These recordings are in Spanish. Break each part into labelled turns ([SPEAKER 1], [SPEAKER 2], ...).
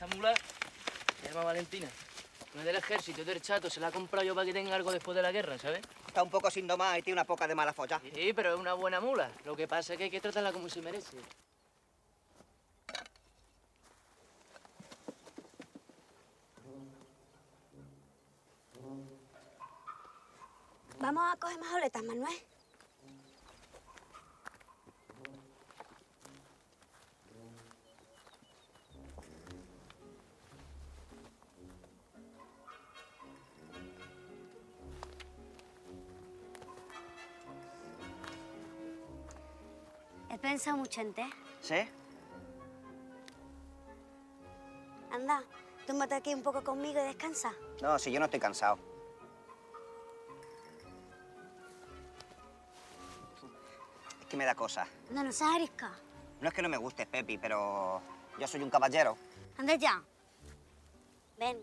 [SPEAKER 1] Esta mula se llama Valentina. No es del ejército, es del chato. Se la he comprado yo para que tenga algo después de la guerra, ¿sabes?
[SPEAKER 2] Está un poco sin domar y tiene una poca de mala folla.
[SPEAKER 1] Sí, pero es una buena mula. Lo que pasa es que hay que tratarla como se merece.
[SPEAKER 3] Vamos a coger más oletas, Manuel. He pensado mucho en ti.
[SPEAKER 2] ¿Sí?
[SPEAKER 3] Anda, tómate aquí un poco conmigo y descansa.
[SPEAKER 2] No, si yo no estoy cansado. Es que me da cosa.
[SPEAKER 3] No, no seas arisca.
[SPEAKER 2] No es que no me guste, Pepi, pero yo soy un caballero.
[SPEAKER 3] Anda ya. Ven.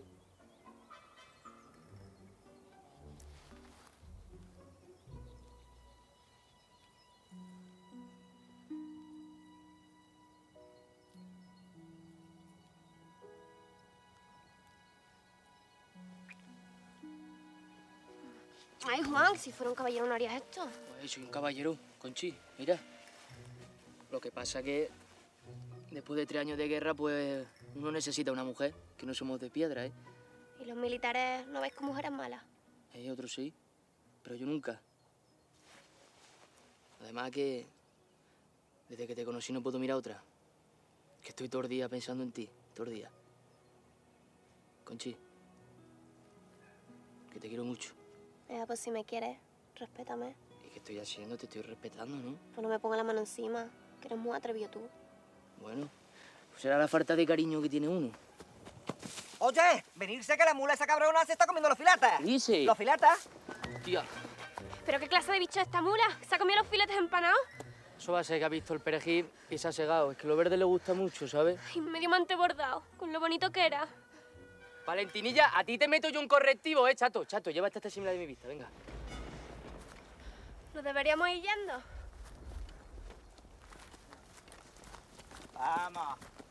[SPEAKER 4] Ay, Juan, si fuera un caballero no harías esto.
[SPEAKER 1] Pues soy un caballero, Conchi, mira. Lo que pasa que después de 3 años de guerra, pues uno necesita una mujer, que no somos de piedra, ¿eh?
[SPEAKER 4] ¿Y los militares no ves con mujeres malas?
[SPEAKER 1] Otros sí, pero yo nunca. Además que desde que te conocí no puedo mirar a otra. Que estoy todo el día pensando en ti, todo el día. Conchi, que te quiero mucho.
[SPEAKER 4] Pues si me quieres, respétame.
[SPEAKER 1] ¿Y qué estoy haciendo? Te estoy respetando, ¿no?
[SPEAKER 4] Pues no me pongas la mano encima, que eres muy atrevido tú.
[SPEAKER 1] Bueno, pues será la falta de cariño que tiene uno.
[SPEAKER 2] Oye, venirse que la mula esa cabrona se está comiendo los filetes.
[SPEAKER 1] ¿Qué dice?
[SPEAKER 2] ¿Los filetes?
[SPEAKER 1] Tía,
[SPEAKER 4] ¿Pero qué clase de bicho es esta mula? ¿Se ha comido los filetes empanados?
[SPEAKER 1] eso va a ser que ha visto el perejil y se ha segado. Es que lo verde le gusta mucho, ¿sabes?
[SPEAKER 4] Y medio mante bordado, con lo bonito que era.
[SPEAKER 1] Valentinilla, a ti te meto yo un correctivo, ¿eh, chato? Chato, llévate esta simila de mi vista, venga.
[SPEAKER 4] ¿Nos deberíamos ir yendo?
[SPEAKER 2] Vamos.